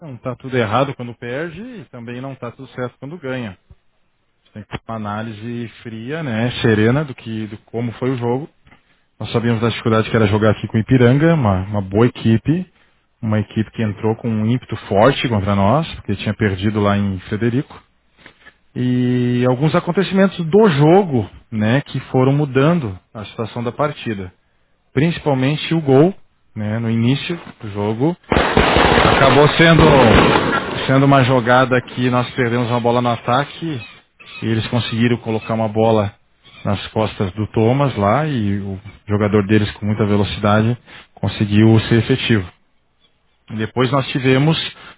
Não está tudo errado quando perde e também não está tudo certo quando ganha. Você tem que ter uma análise fria, né, serena do como foi o jogo. Nós sabíamos da dificuldade que era jogar aqui com o Ipiranga, uma boa equipe, uma equipe que entrou com um ímpeto forte contra nós, porque tinha perdido lá em Frederico. E alguns acontecimentos do jogo, né, que foram mudando a situação da partida. Principalmente o gol, né, no início do jogo. Acabou sendo uma jogada que nós perdemos uma bola no ataque e eles conseguiram colocar uma bola nas costas do Thomas lá e o jogador deles com muita velocidade conseguiu ser efetivo. E depois nós tivemos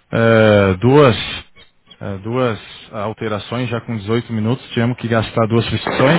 duas alterações já com 18 minutos, tivemos que gastar duas substituições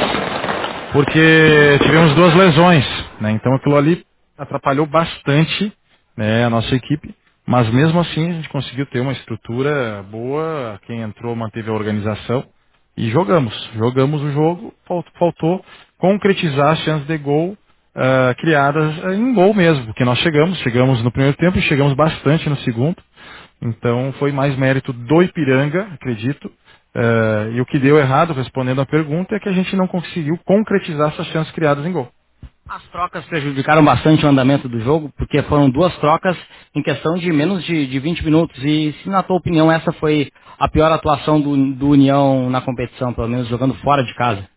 porque tivemos duas lesões, né? Então aquilo ali atrapalhou bastante, né, a nossa equipe, mas mesmo assim a gente conseguiu ter uma estrutura boa, quem entrou manteve a organização e jogamos o jogo, faltou concretizar as chances de gol criadas em gol mesmo, porque nós chegamos no primeiro tempo e chegamos bastante no segundo, então foi mais mérito do Ipiranga, acredito. E o que deu errado, respondendo à pergunta, é que a gente não conseguiu concretizar essas chances criadas em gol. As trocas prejudicaram bastante o andamento do jogo, porque foram duas trocas em questão de menos de 20 minutos. E se na tua opinião essa foi a pior atuação do União na competição, pelo menos jogando fora de casa?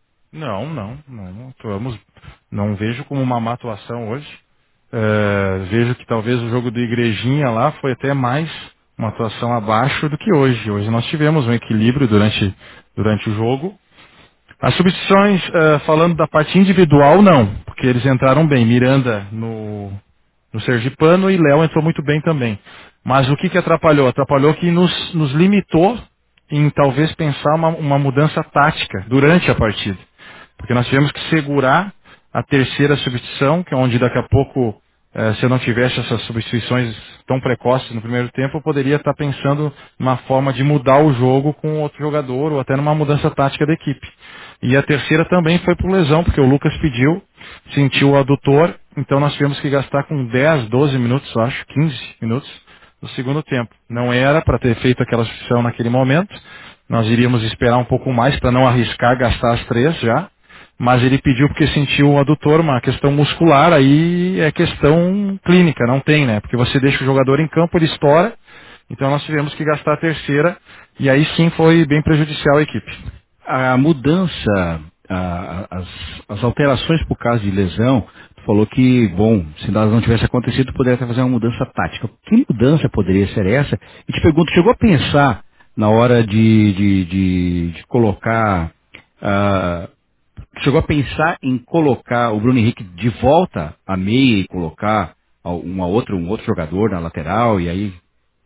Não atuamos, não vejo como uma má atuação hoje. Vejo que talvez o jogo do Igrejinha lá foi até mais uma atuação abaixo do que hoje. Hoje nós tivemos um equilíbrio durante o jogo. As substituições, falando da parte individual, não, porque eles entraram bem. Miranda no Sergipano e Léo entrou muito bem também. Mas o que atrapalhou? Atrapalhou que nos limitou em talvez pensar uma mudança tática durante a partida. Porque nós tivemos que segurar a terceira substituição, que é onde daqui a pouco, se eu não tivesse essas substituições tão precoces no primeiro tempo, eu poderia estar pensando numa forma de mudar o jogo com outro jogador ou até numa mudança tática da equipe. E a terceira também foi por lesão, porque o Lucas pediu, sentiu o adutor, então nós tivemos que gastar com 10, 12 minutos, eu acho, 15 minutos do segundo tempo. Não era para ter feito aquela substituição naquele momento, nós iríamos esperar um pouco mais para não arriscar gastar as três já, mas ele pediu porque sentiu o adutor, uma questão muscular, aí é questão clínica, não tem, né? Porque você deixa o jogador em campo, ele estoura, então nós tivemos que gastar a terceira, e aí sim foi bem prejudicial à equipe. A mudança, as alterações por causa de lesão, tu falou que, bom, se elas não tivesse acontecido, tu poderia até fazer uma mudança tática. Que mudança poderia ser essa? E te pergunto, chegou a pensar na hora de colocar, ah, chegou a pensar em colocar o Bruno Henrique de volta à meia e colocar um outro jogador na lateral e aí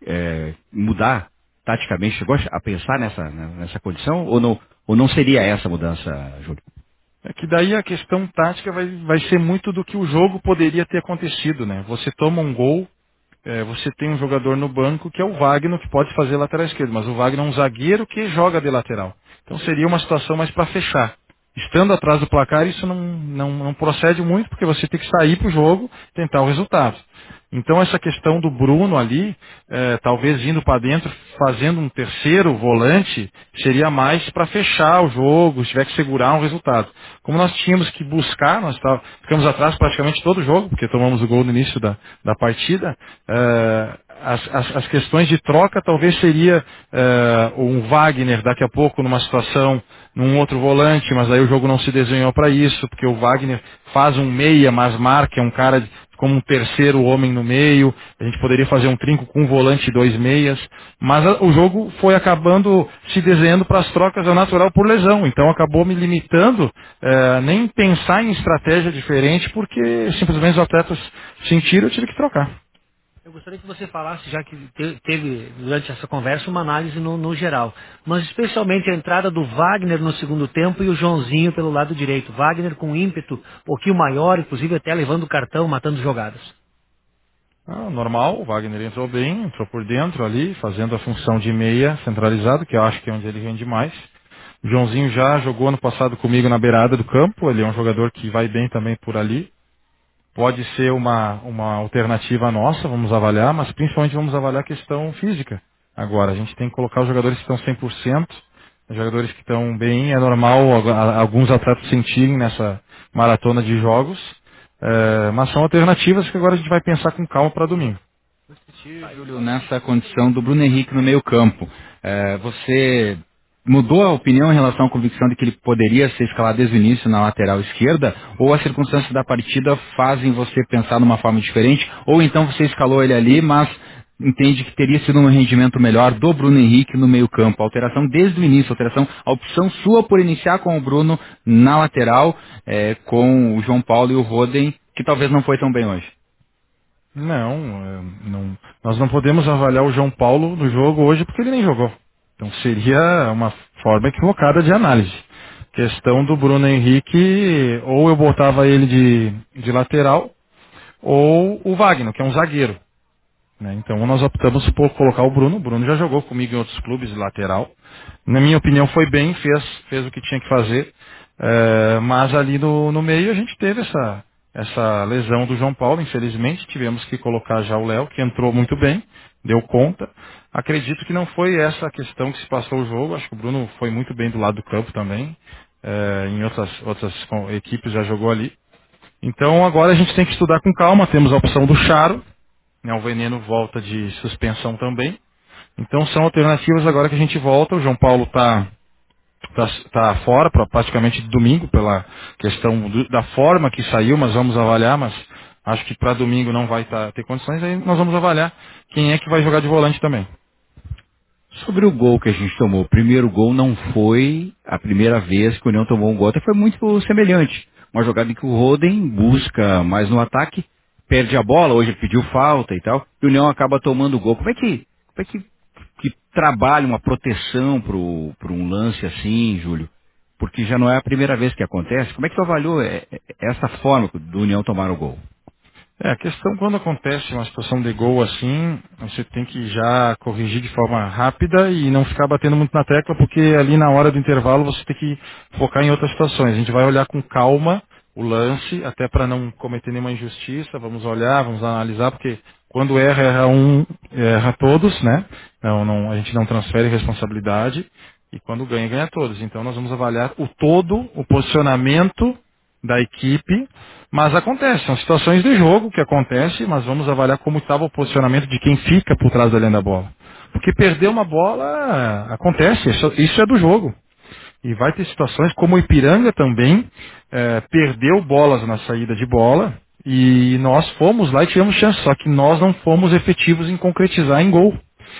mudar taticamente? Chegou a pensar nessa condição ou não seria essa a mudança, Júlio? É que daí a questão tática vai ser muito do que o jogo poderia ter acontecido, né? Você toma um gol, você tem um jogador no banco que é o Wagner, que pode fazer lateral esquerdo, mas o Wagner é um zagueiro que joga de lateral. Então seria uma situação mais para fechar. Estando atrás do placar, isso não procede muito, porque você tem que sair para o jogo, tentar o resultado. Então essa questão do Bruno ali, talvez indo para dentro, fazendo um terceiro volante, seria mais para fechar o jogo, se tiver que segurar um resultado. Como nós tínhamos que buscar, ficamos atrás praticamente todo o jogo, porque tomamos o gol no início da partida, as questões de troca talvez seria um Wagner daqui a pouco numa situação, num outro volante, mas aí o jogo não se desenhou para isso, porque o Wagner faz um meia, mas marca, é um cara como um terceiro homem no meio, a gente poderia fazer um trinco com um volante e dois meias, mas o jogo foi acabando se desenhando para as trocas ao natural por lesão, então acabou me limitando nem pensar em estratégia diferente, porque simplesmente os atletas sentiram, eu tive que trocar. Eu gostaria que você falasse, já que teve durante essa conversa uma análise no geral, mas especialmente a entrada do Wagner no segundo tempo e o Joãozinho pelo lado direito. Wagner com ímpeto um pouquinho maior, inclusive até levando o cartão, matando jogadas. Normal, o Wagner entrou bem, entrou por dentro ali, fazendo a função de meia centralizado, que eu acho que é onde ele rende mais. O Joãozinho já jogou ano passado comigo na beirada do campo, ele é um jogador que vai bem também por ali. pode ser uma alternativa nossa, vamos avaliar, mas principalmente vamos avaliar a questão física. Agora, a gente tem que colocar os jogadores que estão 100%, os jogadores que estão bem, é normal alguns atletas sentirem nessa maratona de jogos, mas são alternativas que agora a gente vai pensar com calma para domingo. Júlio, nessa condição do Bruno Henrique no meio campo, você mudou a opinião em relação à convicção de que ele poderia ser escalado desde o início na lateral esquerda? Ou as circunstâncias da partida fazem você pensar numa forma diferente? Ou então você escalou ele ali, mas entende que teria sido um rendimento melhor do Bruno Henrique no meio campo? Alteração desde o início, alteração, a opção sua por iniciar com o Bruno na lateral, com o João Paulo e o Roden, que talvez não foi tão bem hoje. Não, nós não podemos avaliar o João Paulo no jogo hoje porque ele nem jogou. Então seria uma forma equivocada de análise. Questão do Bruno Henrique, ou eu botava ele de lateral, ou o Wagner, que é um zagueiro. Né? Então nós optamos por colocar o Bruno. O Bruno já jogou comigo em outros clubes de lateral. Na minha opinião foi bem, fez o que tinha que fazer. Mas ali no meio a gente teve essa lesão do João Paulo, infelizmente. Tivemos que colocar já o Léo, que entrou muito bem, deu conta. Acredito que não foi essa a questão que se passou o jogo. Acho que o Bruno foi muito bem do lado do campo também. Em outras equipes já jogou ali. Então agora a gente tem que estudar com calma. Temos a opção do Charo, né, o Veneno volta de suspensão também. Então são alternativas agora que a gente volta. O João Paulo tá fora praticamente de domingo pela questão da forma que saiu, mas vamos avaliar, mas acho que para domingo não vai ter condições, aí nós vamos avaliar quem é que vai jogar de volante também. Sobre o gol que a gente tomou, o primeiro gol não foi a primeira vez que o União tomou um gol, até foi muito semelhante. Uma jogada em que o Roden busca mais no ataque, perde a bola, hoje ele pediu falta e tal, e o União acaba tomando o gol. Como é que trabalha uma proteção para um lance assim, Júlio? Porque já não é a primeira vez que acontece. Como é que tu avaliou essa forma do União tomar o gol? A questão quando acontece uma situação de gol assim, você tem que já corrigir de forma rápida e não ficar batendo muito na tecla, porque ali na hora do intervalo você tem que focar em outras situações. A gente vai olhar com calma o lance, até para não cometer nenhuma injustiça, vamos olhar, vamos analisar, porque quando erra um, erra todos, né? A gente não transfere responsabilidade, e quando ganha, ganha todos. Então nós vamos avaliar o todo, o posicionamento da equipe, mas acontece, são situações de jogo que acontece, mas vamos avaliar como estava o posicionamento de quem fica por trás da linha da bola. Porque perder uma bola acontece, isso é do jogo. E vai ter situações como o Ipiranga também perdeu bolas na saída de bola e nós fomos lá e tivemos chance, só que nós não fomos efetivos em concretizar em gol.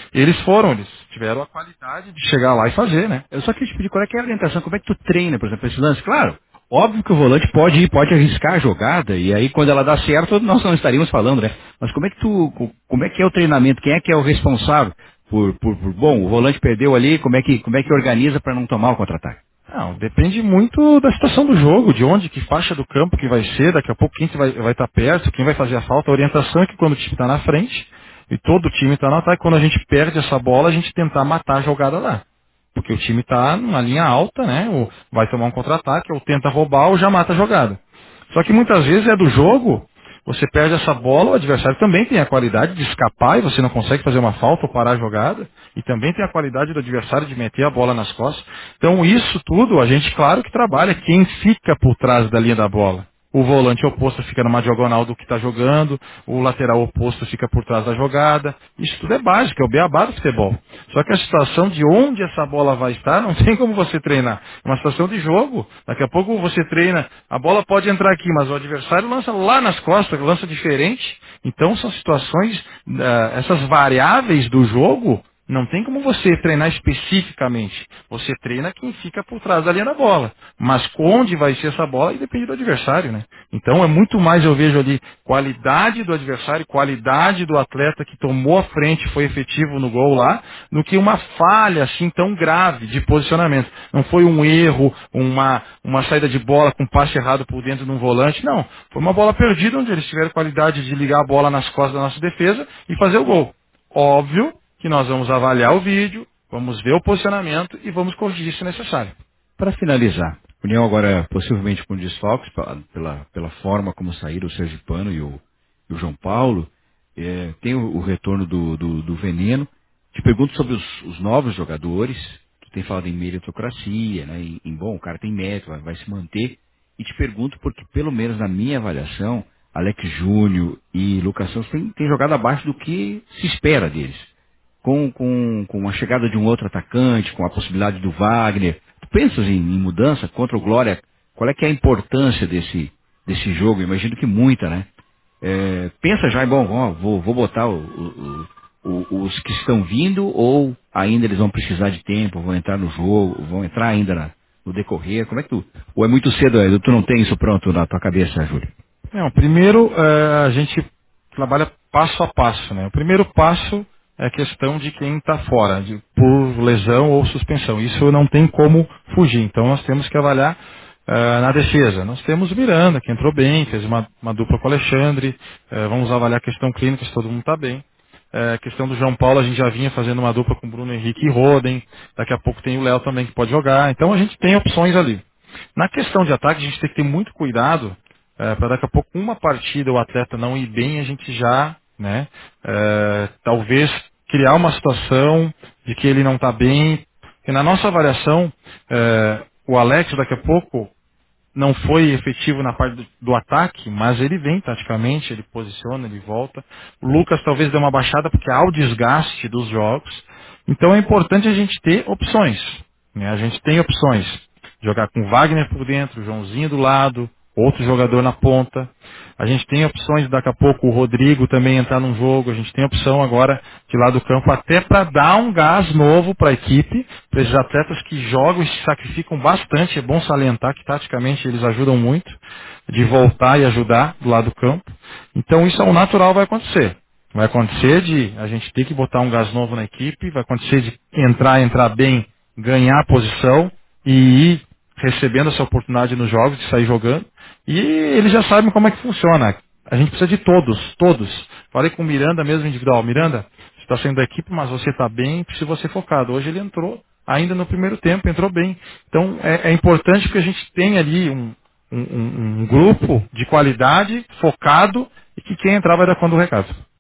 Eles tiveram a qualidade de chegar lá e fazer, né? Eu só queria te pedir qual é que é a orientação, como é que tu treina, por exemplo, esse lance? Claro, óbvio que o volante pode ir, pode arriscar a jogada, e aí quando ela dá certo, nós não estaríamos falando, né? Mas como é que é o treinamento? Quem é que é o responsável bom, o volante perdeu ali, como é que organiza para não tomar o contra-ataque? Não, depende muito da situação do jogo, de onde, que faixa do campo que vai ser, daqui a pouco quem que vai estar perto, quem vai fazer a falta. A orientação é que quando o time está na frente, e todo o time está no ataque, quando a gente perde essa bola, a gente tentar matar a jogada lá. Porque o time está numa linha alta, né? Ou vai tomar um contra-ataque, ou tenta roubar, ou já mata a jogada. Só que muitas vezes é do jogo, você perde essa bola, o adversário também tem a qualidade de escapar e você não consegue fazer uma falta ou parar a jogada. E também tem a qualidade do adversário de meter a bola nas costas. Então isso tudo a gente, claro que trabalha quem fica por trás da linha da bola. O volante oposto fica numa diagonal do que está jogando, o lateral oposto fica por trás da jogada. Isso tudo é básico, é o beabá do futebol. Só que a situação de onde essa bola vai estar, não tem como você treinar. É uma situação de jogo. Daqui a pouco você treina, a bola pode entrar aqui, mas o adversário lança lá nas costas, lança diferente. Então são situações, essas variáveis do jogo, não tem como você treinar especificamente. Você treina quem fica por trás da linha da bola. Mas onde vai ser essa bola aí depende do adversário, né? Então é muito mais, eu vejo ali, qualidade do adversário, qualidade do atleta que tomou a frente, foi efetivo no gol lá, do que uma falha assim tão grave de posicionamento. Não foi um erro, uma saída de bola com passe errado por dentro de um volante, não. Foi uma bola perdida onde eles tiveram qualidade de ligar a bola nas costas da nossa defesa e fazer o gol. Óbvio que nós vamos avaliar o vídeo, vamos ver o posicionamento e vamos corrigir se necessário. Para finalizar, União agora possivelmente com desfalques pela forma como saíram o Sergipano e o João Paulo. Tem o retorno do Veneno. Te pergunto sobre os novos jogadores. Tu tem falado em meritocracia, né? Bom, o cara tem mérito, vai se manter. E te pergunto porque, pelo menos na minha avaliação, Alex Júnior e Lucas Santos têm jogado abaixo do que se espera deles com a chegada de um outro atacante, com a possibilidade do Wagner. Tu pensas em mudança contra o Glória? Qual é que é a importância desse jogo? Imagino que muita, né? Pensa já, bom, ó, vou botar os que estão vindo ou ainda eles vão precisar de tempo, vão entrar no jogo, vão entrar ainda no decorrer? Como é que tu... Ou é muito cedo, tu não tem isso pronto na tua cabeça, Júlio? Não, primeiro a gente trabalha passo a passo, né? O primeiro passo é a questão de quem está fora, por lesão ou suspensão. Isso não tem como fugir. Então nós temos que avaliar na defesa. Nós temos o Miranda, que entrou bem, fez uma dupla com o Alexandre. Vamos avaliar a questão clínica, se todo mundo está bem. A questão do João Paulo, a gente já vinha fazendo uma dupla com o Bruno Henrique e Roden. Daqui a pouco tem o Léo também que pode jogar. Então a gente tem opções ali. Na questão de ataque, a gente tem que ter muito cuidado para daqui a pouco uma partida o atleta não ir bem, a gente já, né, talvez criar uma situação de que ele não está bem. E na nossa avaliação, o Alex daqui a pouco não foi efetivo na parte do ataque, mas ele vem taticamente, ele posiciona, ele volta. O Lucas talvez dê uma baixada porque há o desgaste dos jogos. Então é importante a gente ter opções, né? A gente tem opções. Jogar com Wagner por dentro, Joãozinho do lado, outro jogador na ponta. A gente tem opções, daqui a pouco, o Rodrigo também entrar num jogo. A gente tem opção agora de lá do campo até para dar um gás novo para a equipe, para esses atletas que jogam e se sacrificam bastante. É bom salientar que taticamente eles ajudam muito de voltar e ajudar do lado do campo. Então isso é o natural, vai acontecer. Vai acontecer de a gente ter que botar um gás novo na equipe, vai acontecer de entrar bem, ganhar a posição e ir recebendo essa oportunidade nos jogos, de sair jogando. E eles já sabem como é que funciona. A gente precisa de todos, todos. Falei com o Miranda mesmo individual. Miranda, você está saindo da equipe, mas você está bem, precisa você focado. Hoje ele entrou, ainda no primeiro tempo, entrou bem. Então é importante que a gente tenha ali um grupo de qualidade, focado, e que quem entrar vai dar conta do recado.